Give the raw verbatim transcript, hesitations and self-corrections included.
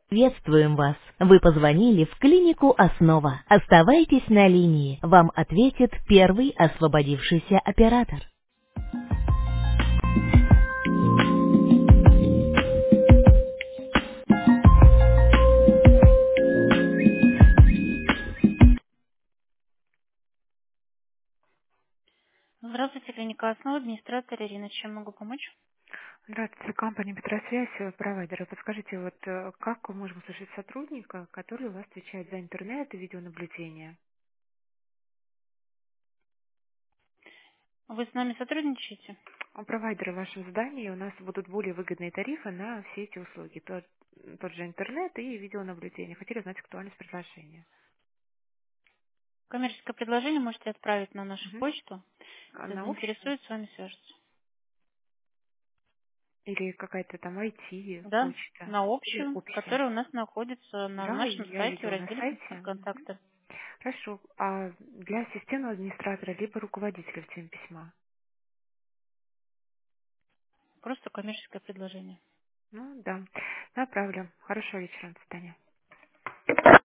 Приветствуем вас. Вы позвонили в клинику «Основа». Оставайтесь на линии. Вам ответит первый освободившийся оператор. Здравствуйте, клиника «Основа», администратор Ирина. Чем могу помочь? Здравствуйте, компания Петросвязь, э, провайдеры. Подскажите, вот э, как мы можем услышать сотрудника, который у вас отвечает за интернет и видеонаблюдение? Вы с нами сотрудничаете? У провайдера в вашем здании у нас будут более выгодные тарифы на все эти услуги. Тот, тот же интернет и видеонаблюдение. Хотели узнать актуальность предложения. Коммерческое предложение можете отправить на нашу Мгм. почту. А Если на общую? заинтересует, с вами свяжется. Или какая-то там ай ти Да, почта? на Или общую, общая? которая у нас находится на Да, нашем я сайте в видела на разделе сайте. Мгм. «Контакты». Хорошо. А для системного администратора либо руководителя в теме письма? Просто коммерческое предложение. Ну да, направлю. Хорошего вечера, до свидания.